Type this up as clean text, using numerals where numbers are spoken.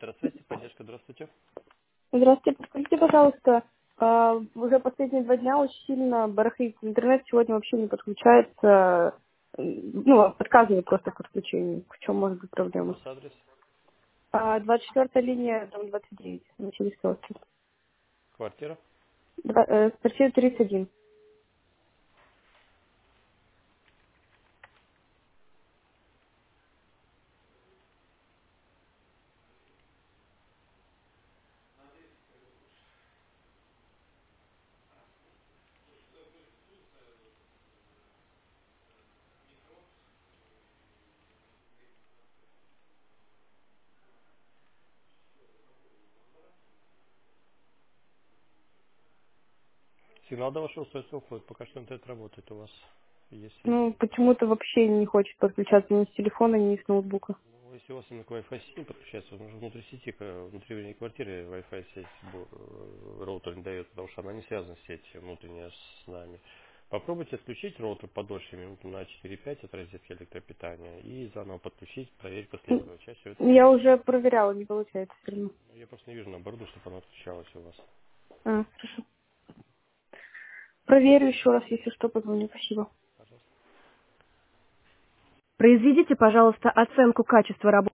Центр связи, поддержка, здравствуйте. Здравствуйте, подскажите, пожалуйста, уже последние 2 дня очень сильно барахлит интернет, сегодня вообще не подключается, ну, отказывает просто в подключении. В чем может быть Какой у проблема? вас адрес? 24-я линия, дом 29, на Чилийской остров. Квартира? Квартира 31. Сигнал до вашего устройства уходит. Пока что интернет работает у вас. Если, Ну, почему-то вообще не хочет подключаться ни с телефона, ни с ноутбука. если у вас именно к Wi-Fi сети не подключается, нужно внутри сети, внутри квартиры Wi-Fi сеть роутер не дает, потому что она не связана с сетью внутренняя с нами. Попробуйте отключить роутер подольше, минут на 4-5 от розетки электропитания и заново подключить, проверить последовательно. Чаще всего это Я получится. уже проверяла, не получается все равно. Я просто не вижу на борду, чтобы она отключалась у вас. Хорошо. Проверю еще раз, если что, позвоню. Спасибо. Пожалуйста. Произведите, пожалуйста, оценку качества работы.